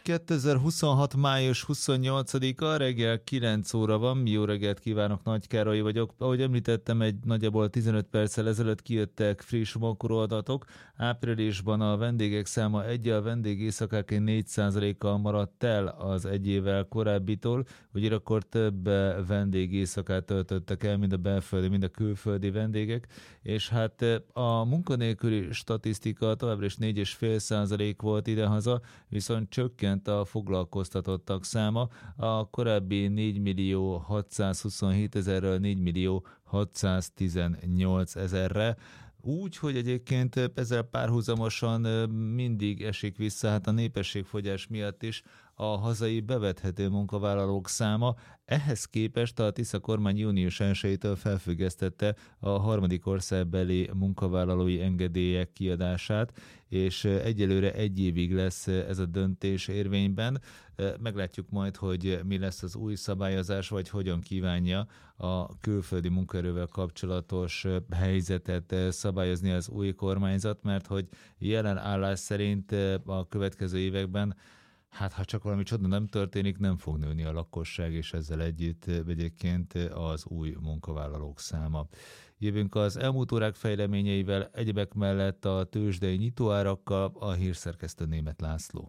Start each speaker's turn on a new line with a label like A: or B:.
A: 2026. május 28-a, reggel 9 óra van, jó reggelt kívánok, Nagy Károly vagyok. Ahogy említettem, egy nagyjából 15 perccel ezelőtt kijöttek friss makroadatok. Áprilisban a vendégek száma a vendég éjszakáként 4%-kal maradt el az egy évvel korábbitól, ugyanakkor több vendég éjszakát töltöttek el, mind a belföldi, mind a külföldi vendégek, és hát a munkanélküli statisztika továbbra is 4,5% volt idehaza, viszont csökkent a foglalkoztatottak száma, a korábbi 4.627.000-ről 4.618.000-re, úgy, hogy egyébként ezzel párhuzamosan mindig esik vissza, hát a népességfogyás miatt is a hazai bevethető munkavállalók száma. Ehhez képest a Tisza kormány június 1-től felfüggesztette a harmadik országbeli munkavállalói engedélyek kiadását, és egyelőre egy évig lesz ez a döntés érvényben. Meglátjuk majd, hogy mi lesz az új szabályozás, vagy hogyan kívánja a külföldi munkaerővel kapcsolatos helyzetet szabályozni az új kormányzat, mert hogy jelen állás szerint a következő években, hát ha csak valami csoda nem történik, nem fog nőni a lakosság, és ezzel együtt egyébként az új munkavállalók száma. Jövünk az elmúlt órák fejleményeivel, egyebek mellett a tőzsdei nyitóárakkal, a hírszerkesztő Németh László.